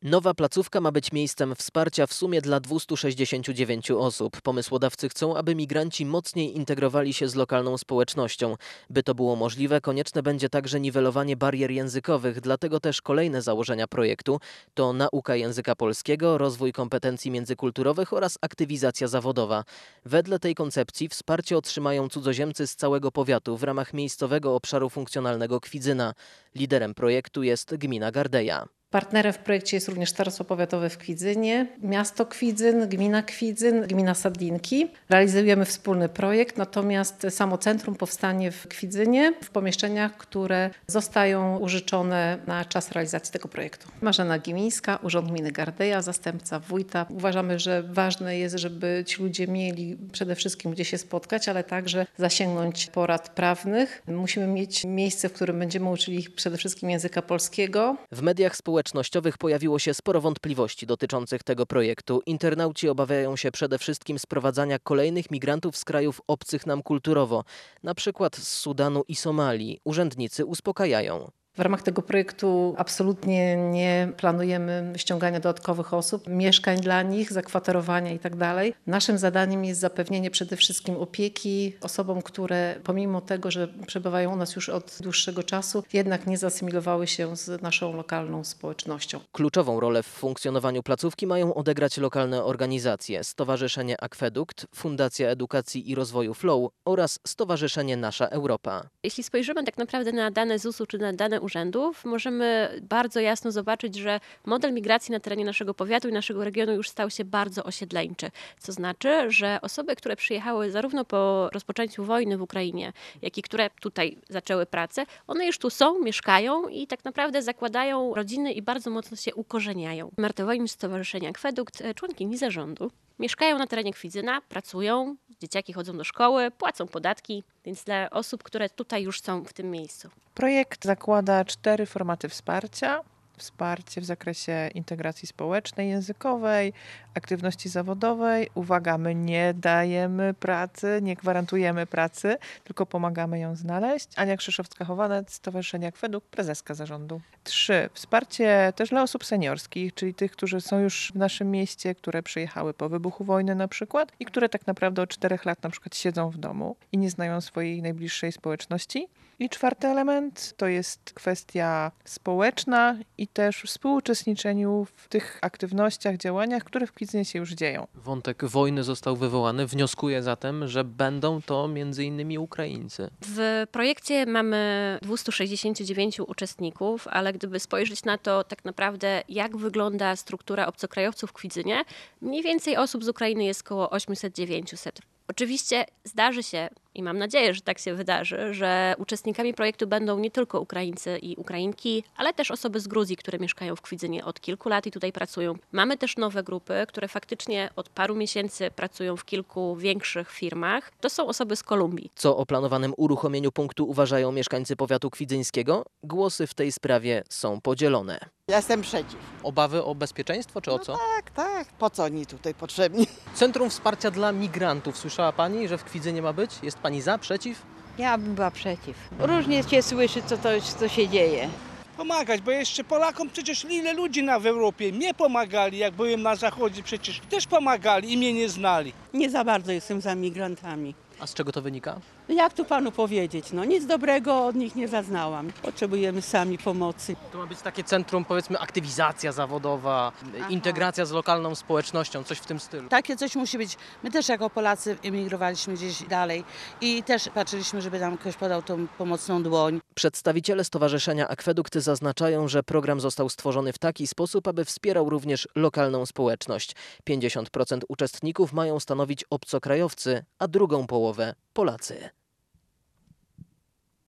Nowa placówka ma być miejscem wsparcia w sumie dla 269 osób. Pomysłodawcy chcą, aby migranci mocniej integrowali się z lokalną społecznością. By to było możliwe, konieczne będzie także niwelowanie barier językowych, dlatego też kolejne założenia projektu to nauka języka polskiego, rozwój kompetencji międzykulturowych oraz aktywizacja zawodowa. Wedle tej koncepcji wsparcie otrzymają cudzoziemcy z całego powiatu w ramach miejscowego obszaru funkcjonalnego Kwidzyna. Liderem projektu jest gmina Gardeja. Partnerem w projekcie jest również Starostwo Powiatowe w Kwidzynie, miasto Kwidzyn, gmina Sadlinki. Realizujemy wspólny projekt, natomiast samo centrum powstanie w Kwidzynie, w pomieszczeniach, które zostają użyczone na czas realizacji tego projektu. Marzena Gimińska, Urząd Gminy Gardeja, zastępca wójta. Uważamy, że ważne jest, żeby ci ludzie mieli przede wszystkim gdzie się spotkać, ale także zasięgnąć porad prawnych. Musimy mieć miejsce, w którym będziemy uczyli ich przede wszystkim języka polskiego. W mediach społecznościowych pojawiło się sporo wątpliwości dotyczących tego projektu. Internauci obawiają się przede wszystkim sprowadzania kolejnych migrantów z krajów obcych nam kulturowo, na przykład z Sudanu i Somalii. Urzędnicy uspokajają. W ramach tego projektu absolutnie nie planujemy ściągania dodatkowych osób, mieszkań dla nich, zakwaterowania itd. Naszym zadaniem jest zapewnienie przede wszystkim opieki osobom, które pomimo tego, że przebywają u nas już od dłuższego czasu, jednak nie zasymilowały się z naszą lokalną społecznością. Kluczową rolę w funkcjonowaniu placówki mają odegrać lokalne organizacje: Stowarzyszenie Akwedukt, Fundacja Edukacji i Rozwoju Flow oraz Stowarzyszenie Nasza Europa. Jeśli spojrzymy tak naprawdę na dane ZUS-u czy na dane urzędów, możemy bardzo jasno zobaczyć, że model migracji na terenie naszego powiatu i naszego regionu już stał się bardzo osiedleńczy. Co znaczy, że osoby, które przyjechały zarówno po rozpoczęciu wojny w Ukrainie, jak i które tutaj zaczęły pracę, one już tu są, mieszkają i tak naprawdę zakładają rodziny i bardzo mocno się ukorzeniają. Marta Wojnicz, Stowarzyszenie Akwedukt, członkini zarządu. Mieszkają na terenie Kwidzyna, pracują, dzieciaki chodzą do szkoły, płacą podatki, więc dla osób, które tutaj już są w tym miejscu. Projekt zakłada 4 formaty wsparcia. Wsparcie w zakresie integracji społecznej, językowej, aktywności zawodowej. Uwaga, my nie dajemy pracy, nie gwarantujemy pracy, tylko pomagamy ją znaleźć. Ania Krzyszowska-Chowanec, Stowarzyszenie Akwedukt, prezeska zarządu. 3. Wsparcie też dla osób seniorskich, czyli tych, którzy są już w naszym mieście, które przyjechały po wybuchu wojny na przykład i które tak naprawdę od 4 lat na przykład siedzą w domu i nie znają swojej najbliższej społeczności. I 4. element to jest kwestia społeczna i też współuczestniczeniu w tych aktywnościach, działaniach, które w Kwidzynie się już dzieją. Wątek wojny został wywołany. Wnioskuję zatem, że będą to m.in. Ukraińcy. W projekcie mamy 269 uczestników, ale gdyby spojrzeć na to tak naprawdę, jak wygląda struktura obcokrajowców w Kwidzynie, mniej więcej osób z Ukrainy jest około 800-900. Oczywiście zdarzy się, i mam nadzieję, że tak się wydarzy, że uczestnikami projektu będą nie tylko Ukraińcy i Ukrainki, ale też osoby z Gruzji, które mieszkają w Kwidzynie od kilku lat i tutaj pracują. Mamy też nowe grupy, które faktycznie od paru miesięcy pracują w kilku większych firmach. To są osoby z Kolumbii. Co o planowanym uruchomieniu punktu uważają mieszkańcy powiatu kwidzyńskiego? Głosy w tej sprawie są podzielone. Ja jestem przeciw. Obawy o bezpieczeństwo czy o co? Tak. Po co oni tutaj potrzebni? Centrum Wsparcia dla Migrantów. Słyszała Pani, że w Kwidzynie ma być? Jest Pani za, przeciw? Ja bym była przeciw. Różnie się słyszy, co się dzieje. Pomagać, bo jeszcze Polakom przecież ile ludzi w Europie mnie pomagali, jak byłem na zachodzie, przecież też pomagali i mnie nie znali. Nie za bardzo jestem za migrantami. A z czego to wynika? Jak tu panu powiedzieć, nic dobrego od nich nie zaznałam. Potrzebujemy sami pomocy. To ma być takie centrum, powiedzmy, aktywizacja zawodowa, integracja z lokalną społecznością, coś w tym stylu. Takie coś musi być. My też jako Polacy emigrowaliśmy gdzieś dalej i też patrzyliśmy, żeby nam ktoś podał tą pomocną dłoń. Przedstawiciele Stowarzyszenia Akwedukt zaznaczają, że program został stworzony w taki sposób, aby wspierał również lokalną społeczność. 50% uczestników mają stanowić obcokrajowcy, a drugą połowę Polacy.